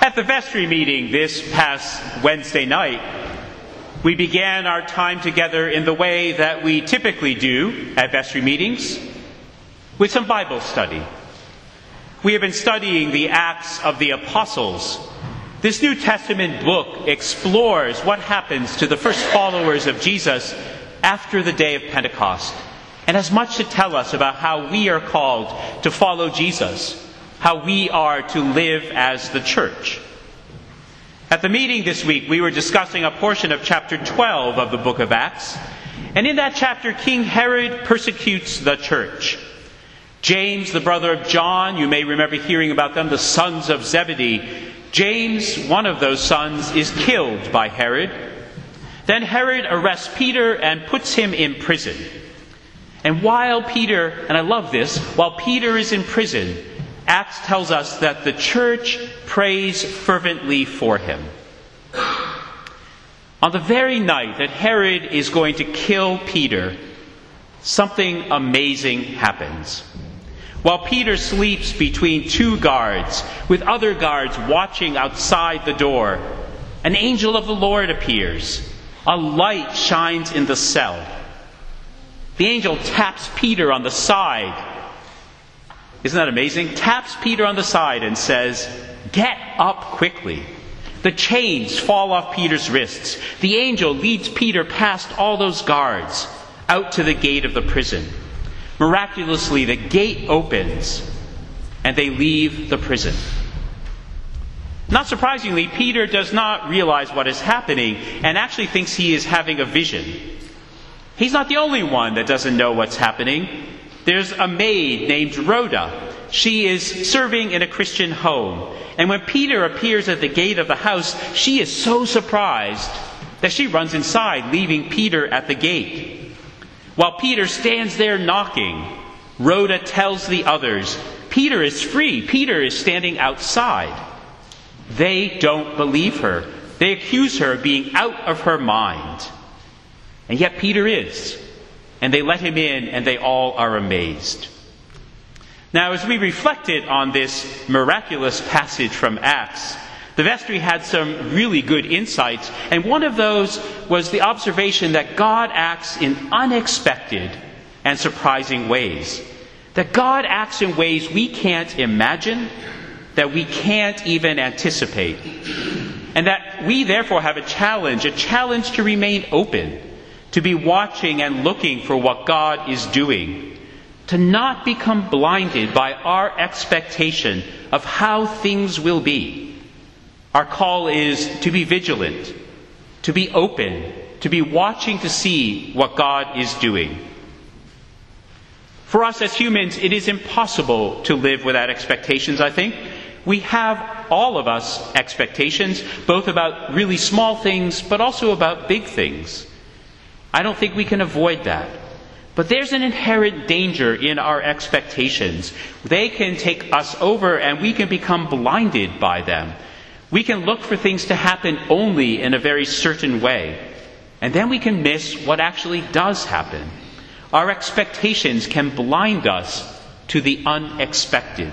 At the vestry meeting this past Wednesday night, we began our time together in the way that we typically do at vestry meetings, with some Bible study. We have been studying the Acts of the Apostles. This New Testament book explores what happens to the first followers of Jesus after the day of Pentecost, and has much to tell us about how we are called to follow Jesus, how we are to live as the church. At the meeting this week, we were discussing a portion of chapter 12 of the book of Acts. And in that chapter, King Herod persecutes the church. James, the brother of John, you may remember hearing about them, the sons of Zebedee. James, one of those sons, is killed by Herod. Then Herod arrests Peter and puts him in prison. And while Peter, and I love this, while Peter is in prison, Acts tells us that the church prays fervently for him. On the very night that Herod is going to kill Peter, something amazing happens. While Peter sleeps between two guards, with other guards watching outside the door, an angel of the Lord appears. A light shines in the cell. The angel taps Peter on the side. Isn't that amazing? Taps Peter on the side and says, "Get up quickly." The chains fall off Peter's wrists. The angel leads Peter past all those guards out to the gate of the prison. Miraculously, the gate opens and they leave the prison. Not surprisingly, Peter does not realize what is happening and actually thinks he is having a vision. He's not the only one that doesn't know what's happening. There's a maid named Rhoda. She is serving in a Christian home. And when Peter appears at the gate of the house, she is so surprised that she runs inside, leaving Peter at the gate. While Peter stands there knocking, Rhoda tells the others, Peter is free. Peter is standing outside. They don't believe her. They accuse her of being out of her mind. And yet Peter is. And they let him in, and they all are amazed. Now, as we reflected on this miraculous passage from Acts, the vestry had some really good insights, and one of those was the observation that God acts in unexpected and surprising ways. That God acts in ways we can't imagine, that we can't even anticipate. And that we therefore have a challenge to remain open, to be watching and looking for what God is doing, to not become blinded by our expectation of how things will be. Our call is to be vigilant, to be open, to be watching to see what God is doing. For us as humans, it is impossible to live without expectations, I think. We have, all of us, expectations, both about really small things, but also about big things. I don't think we can avoid that. But there's an inherent danger in our expectations. They can take us over and we can become blinded by them. We can look for things to happen only in a very certain way. And then we can miss what actually does happen. Our expectations can blind us to the unexpected.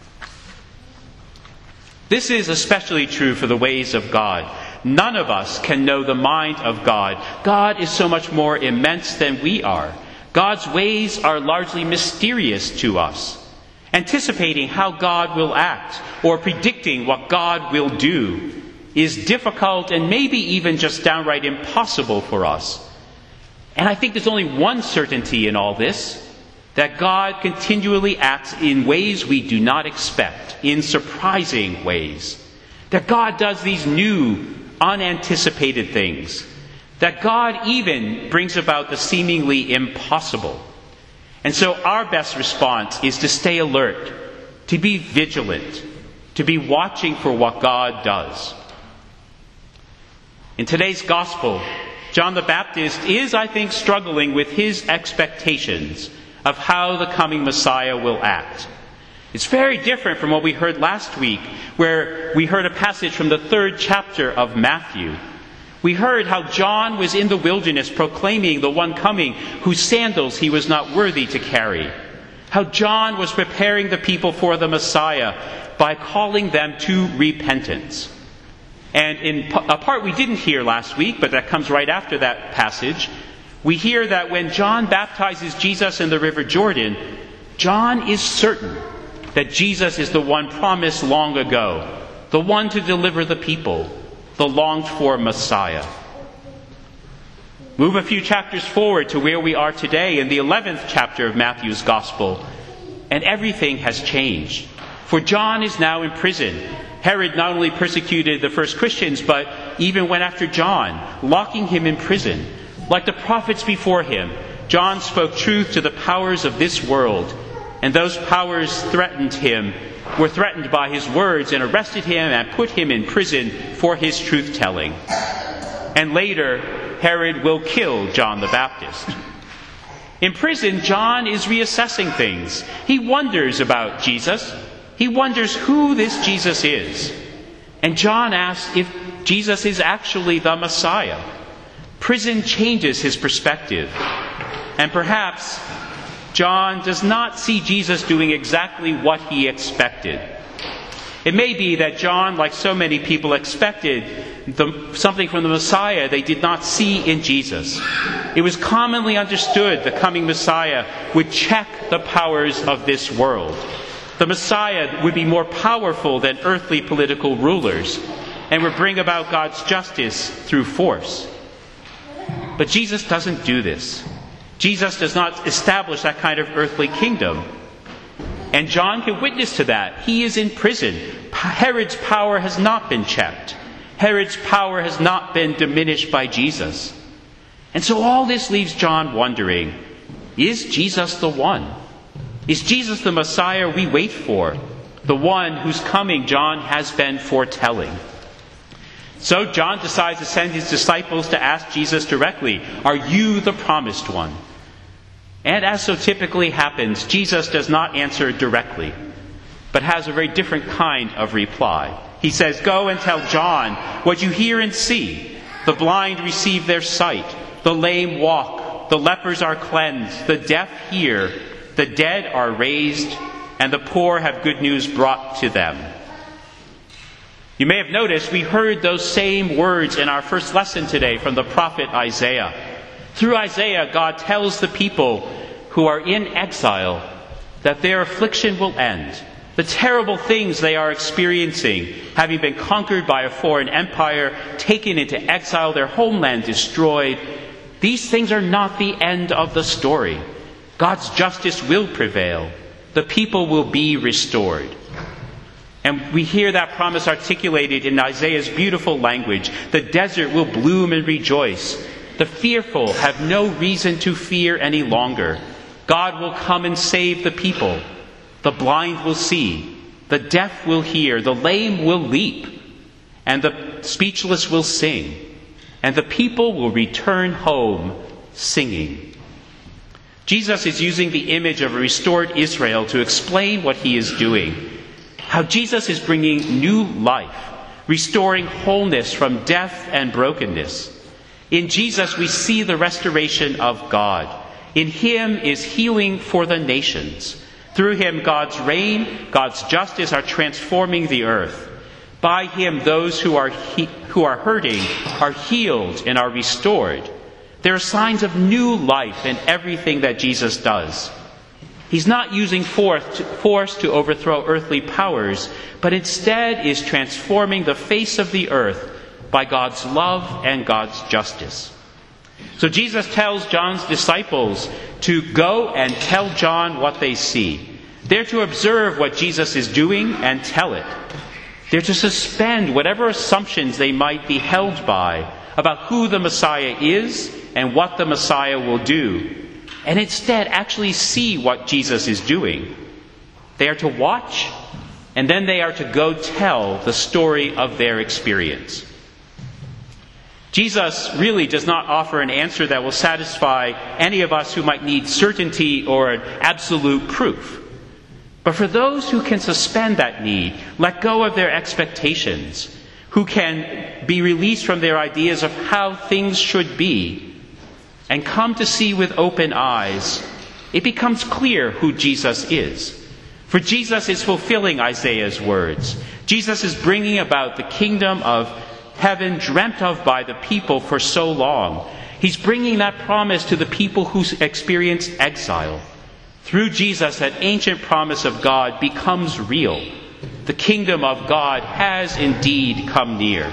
This is especially true for the ways of God. None of us can know the mind of God. God is so much more immense than we are. God's ways are largely mysterious to us. Anticipating how God will act or predicting what God will do is difficult and maybe even just downright impossible for us. And I think there's only one certainty in all this, that God continually acts in ways we do not expect, in surprising ways. That God does these new, unanticipated things. That God even brings about the seemingly impossible. And so our best response is to stay alert, to be vigilant, to be watching for what God does. In today's gospel, John the Baptist is, I think, struggling with his expectations of how the coming Messiah will act. It's very different from what we heard last week, where we heard a passage from the 3rd chapter of Matthew. We heard how John was in the wilderness proclaiming the one coming whose sandals he was not worthy to carry. How John was preparing the people for the Messiah, by calling them to repentance. And in a part we didn't hear last week, but that comes right after that passage, we hear that when John baptizes Jesus in the River Jordan, John is certain that Jesus is the one promised long ago, the one to deliver the people, the longed-for Messiah. Move a few chapters forward to where we are today in the 11th chapter of Matthew's Gospel, and everything has changed. For John is now in prison. Herod not only persecuted the first Christians, but even went after John, locking him in prison. Like the prophets before him, John spoke truth to the powers of this world, and those powers were threatened by his words and arrested him and put him in prison for his truth-telling. And later, Herod will kill John the Baptist. In prison, John is reassessing things. He wonders about Jesus. He wonders who this Jesus is. And John asks if Jesus is actually the Messiah. Prison changes his perspective. And perhaps John does not see Jesus doing exactly what he expected. It may be that John, like so many people, expected something from the Messiah they did not see in Jesus. It was commonly understood the coming Messiah would check the powers of this world. The Messiah would be more powerful than earthly political rulers and would bring about God's justice through force. But Jesus doesn't do this. Jesus does not establish that kind of earthly kingdom. And John can witness to that. He is in prison. Herod's power has not been checked. Herod's power has not been diminished by Jesus. And so all this leaves John wondering, is Jesus the one? Is Jesus the Messiah we wait for? The one whose coming John has been foretelling? So John decides to send his disciples to ask Jesus directly, "Are you the promised one?" And as so typically happens, Jesus does not answer directly, but has a very different kind of reply. He says, "Go and tell John what you hear and see. The blind receive their sight, the lame walk, the lepers are cleansed, the deaf hear, the dead are raised, and the poor have good news brought to them." You may have noticed we heard those same words in our first lesson today from the prophet Isaiah. Through Isaiah, God tells the people who are in exile that their affliction will end. The terrible things they are experiencing, having been conquered by a foreign empire, taken into exile, their homeland destroyed, these things are not the end of the story. God's justice will prevail. The people will be restored. And we hear that promise articulated in Isaiah's beautiful language. The desert will bloom and rejoice. The fearful have no reason to fear any longer. God will come and save the people. The blind will see. The deaf will hear. The lame will leap. And the speechless will sing. And the people will return home singing. Jesus is using the image of a restored Israel to explain what he is doing. How Jesus is bringing new life, restoring wholeness from death and brokenness. In Jesus, we see the restoration of God. In him is healing for the nations. Through him, God's reign, God's justice are transforming the earth. By him, those who are hurting are healed and are restored. There are signs of new life in everything that Jesus does. He's not using force to overthrow earthly powers, but instead is transforming the face of the earth by God's love and God's justice. So Jesus tells John's disciples to go and tell John what they see. They're to observe what Jesus is doing and tell it. They're to suspend whatever assumptions they might be held by about who the Messiah is and what the Messiah will do, and instead actually see what Jesus is doing. They are to watch, and then they are to go tell the story of their experience. Jesus really does not offer an answer that will satisfy any of us who might need certainty or an absolute proof. But for those who can suspend that need, let go of their expectations, who can be released from their ideas of how things should be, and come to see with open eyes, it becomes clear who Jesus is. For Jesus is fulfilling Isaiah's words. Jesus is bringing about the kingdom of heaven dreamt of by the people for so long. He's bringing that promise to the people who experienced exile. Through Jesus, that ancient promise of God becomes real. The kingdom of God has indeed come near.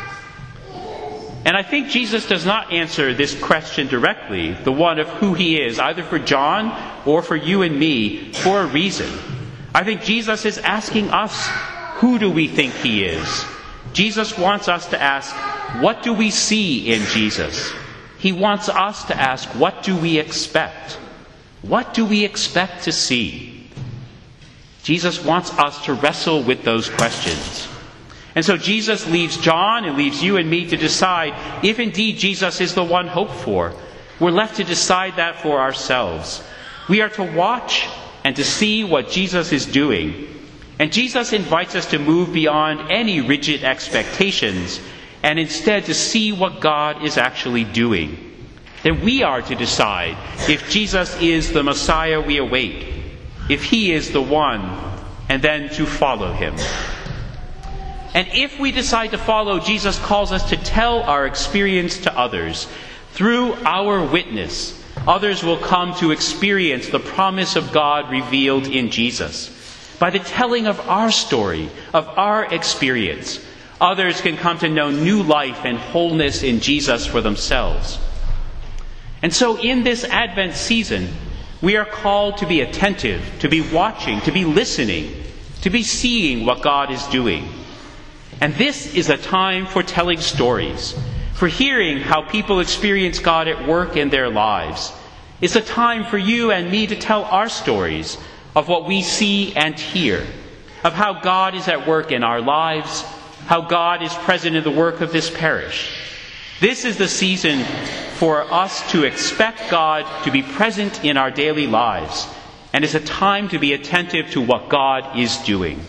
And I think Jesus does not answer this question directly, the one of who he is, either for John or for you and me, for a reason. I think Jesus is asking us, who do we think he is? Jesus wants us to ask, what do we see in Jesus? He wants us to ask, what do we expect? What do we expect to see? Jesus wants us to wrestle with those questions. And so Jesus leaves John and leaves you and me to decide if indeed Jesus is the one hoped for. We're left to decide that for ourselves. We are to watch and to see what Jesus is doing. And Jesus invites us to move beyond any rigid expectations and instead to see what God is actually doing. Then we are to decide if Jesus is the Messiah we await, if he is the one, and then to follow him. And if we decide to follow, Jesus calls us to tell our experience to others. Through our witness, others will come to experience the promise of God revealed in Jesus. By the telling of our story, of our experience, others can come to know new life and wholeness in Jesus for themselves. And so in this Advent season, we are called to be attentive, to be watching, to be listening, to be seeing what God is doing. And this is a time for telling stories, for hearing how people experience God at work in their lives. It's a time for you and me to tell our stories of what we see and hear, of how God is at work in our lives, how God is present in the work of this parish. This is the season for us to expect God to be present in our daily lives, and it's a time to be attentive to what God is doing.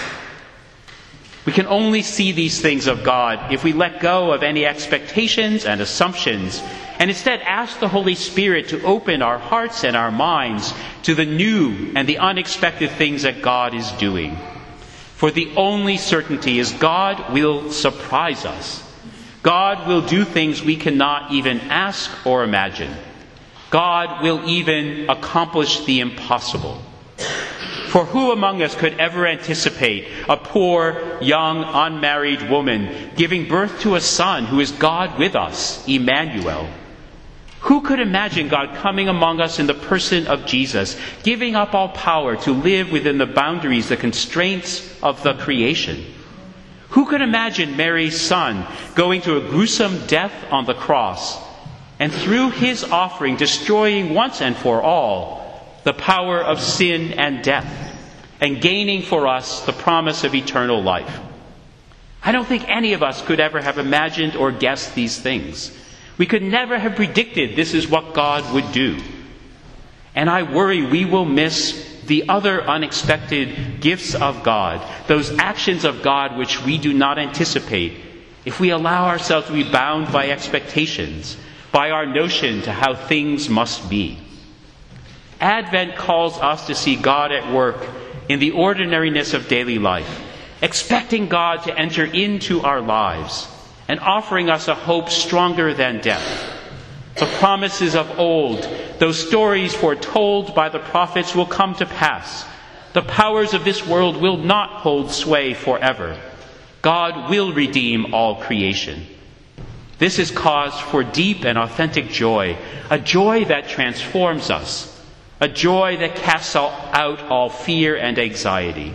We can only see these things of God if we let go of any expectations and assumptions and instead ask the Holy Spirit to open our hearts and our minds to the new and the unexpected things that God is doing. For the only certainty is God will surprise us. God will do things we cannot even ask or imagine. God will even accomplish the impossible. For who among us could ever anticipate a poor, young, unmarried woman giving birth to a son who is God with us, Emmanuel? Who could imagine God coming among us in the person of Jesus, giving up all power to live within the boundaries, the constraints of the creation? Who could imagine Mary's son going to a gruesome death on the cross, and through his offering destroying once and for all the power of sin and death, and gaining for us the promise of eternal life? I don't think any of us could ever have imagined or guessed these things. We could never have predicted this is what God would do. And I worry we will miss the other unexpected gifts of God, those actions of God which we do not anticipate, if we allow ourselves to be bound by expectations, by our notion to how things must be. Advent calls us to see God at work in the ordinariness of daily life, expecting God to enter into our lives and offering us a hope stronger than death. The promises of old, those stories foretold by the prophets, will come to pass. The powers of this world will not hold sway forever. God will redeem all creation. This is cause for deep and authentic joy, a joy that transforms us, a joy that casts out all fear and anxiety.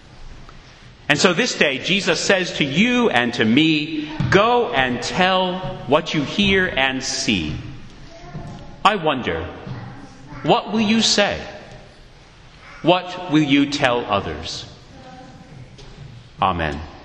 And so this day, Jesus says to you and to me, go and tell what you hear and see. I wonder, what will you say? What will you tell others? Amen.